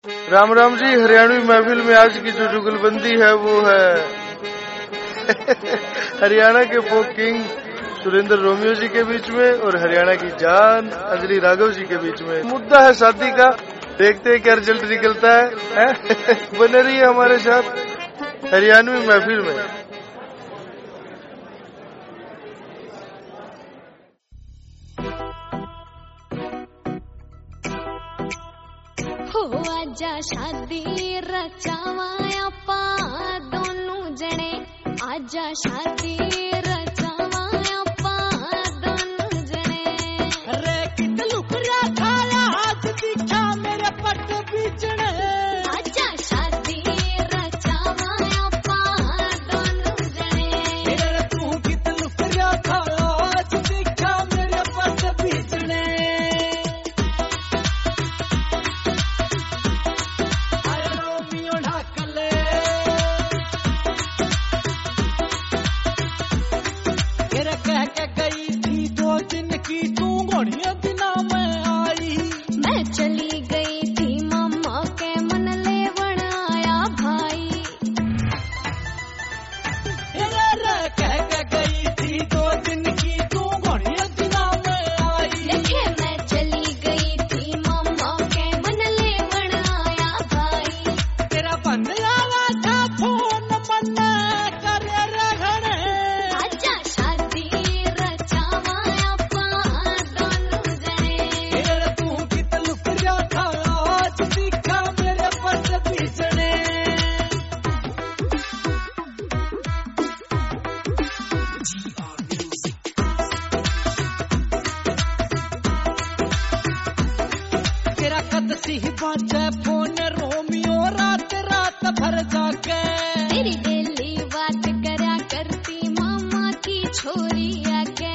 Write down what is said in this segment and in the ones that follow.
राम राम जी। हरियाणवी महफिल में आज की जो जुगलबंदी है वो है हरियाणा के folk king Surender Romeo ji के बीच में और हरियाणा की जान अंजलि राघव जी के बीच में। मुद्दा है शादी का, देखते हैं क्या रिजल्ट निकलता है? बने रहिए हमारे साथ हरियाणवी महफिल में। हो आजा शादी रचावा आपा दोनों जने, आजा शादी रचावा आपा दोनों जने। अरे कित लुकरा खाया हाथ दिखा मेरे पट बीचने, आजा शादी रचावा आपा दोनों जने। अरे तू कित लुकरा खाया हाथ दिखा मेरे पट बीचने। कह के गई थी 2 दिन की तू घोड़ियों दिना में आई, मैं चली गई थी मम्मा के मन लेवण आया भाई। कह के गई थी 2 दिन की तू घोड़ियों दिना में आई, देखे मैं चली गई थी मम्मा के मन लेवण आया भाई। तेरा बंद आवा था फोन मन करे रगड़े, आजा शादी रचावा आपा दोनों जने। तू कित लुकरा खाया आज दिखा मेरे पट बीचने। तेरा कद सी बाजे फोन रोमियो रात रात भर जाके, तेरी डेली बात करा करती मामा की छोरी आके।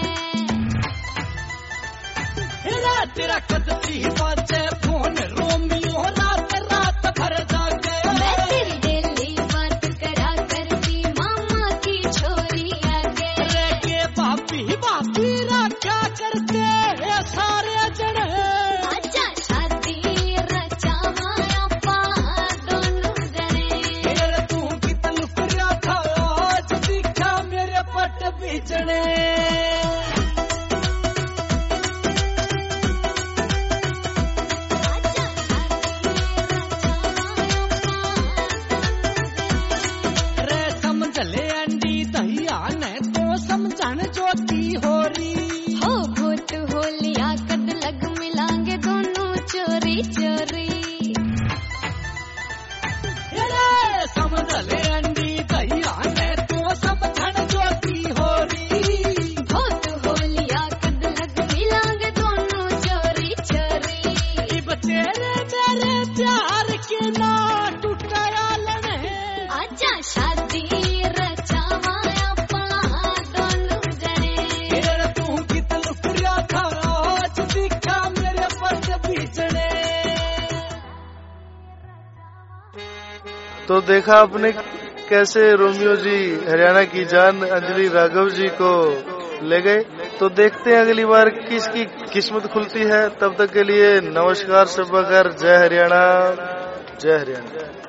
तेरा कद सी बाजे फोन रोमियो रात रात भर जाके, मैं तेरी डेली बात करा करती मामा की छोरी आके। ये भाभी भाभी क्या करते हैं सारे जने। आजा शादी रचावा आपा दोनों जने। तू कित लुकरा खाया आज दिखा मेरे पट बीचने। आजा रे समझ ले अंडी दहिया ने तो समझण जोती हो रही, हो भूत हो लिया कद लग मिलांगे दोनों चोरी चोरी। समझ ले अंडी दहिया ने तो समझण जोती हो रही, भूत हो लिया कद लग मिलांगे दोनों चोरी चोरी। इब तेरे मेरे प्यार के ना टूटाया लने, आजा शादी रचावा आपा दोनों जने। तू कित लुकरा खाया आज दिखा मेरे पट बीचने। तो देखा आपने कैसे रोमियो जी हरियाणा की जान अंजलि राघव जी को ले गए। तो देखते हैं अगली बार किसकी किस्मत खुलती है। तब तक के लिए नमस्कार, सब बखैर, जय हरियाणा, जय हरियाणा।